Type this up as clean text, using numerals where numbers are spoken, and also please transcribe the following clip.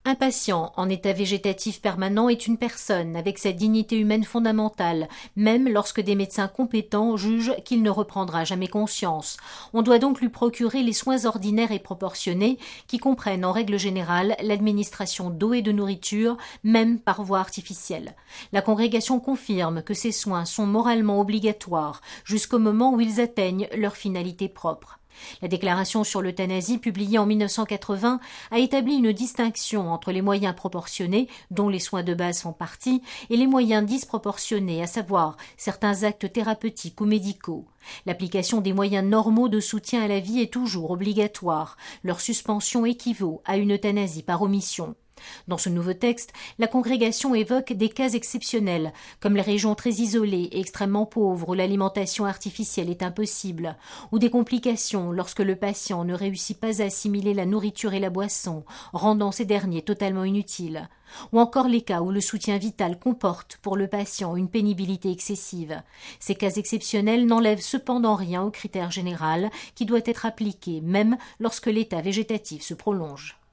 Un patient en état végétatif permanent est une personne avec sa dignité humaine fondamentale, même lorsque des médecins compétents jugent qu'il ne reprendra jamais conscience. On doit donc lui procurer les soins ordinaires et proportionnés qui comprennent en règle générale l'administration d'eau et de nourriture, même par voie artificielle. La congrégation confirme que ces soins sont moralement obligatoires jusqu'au moment où ils atteignent leur finalité propre. La déclaration sur l'euthanasie publiée en 1980 a établi une distinction entre les moyens proportionnés, dont les soins de base font partie, et les moyens disproportionnés, à savoir certains actes thérapeutiques ou médicaux. L'application des moyens normaux de soutien à la vie est toujours obligatoire. Leur suspension équivaut à une euthanasie par omission. Dans ce nouveau texte, la congrégation évoque des cas exceptionnels, comme les régions très isolées et extrêmement pauvres où l'alimentation artificielle est impossible, ou des complications lorsque le patient ne réussit pas à assimiler la nourriture et la boisson, rendant ces derniers totalement inutiles, ou encore les cas où le soutien vital comporte pour le patient une pénibilité excessive. Ces cas exceptionnels n'enlèvent cependant rien au critère général qui doit être appliqué même lorsque l'état végétatif se prolonge.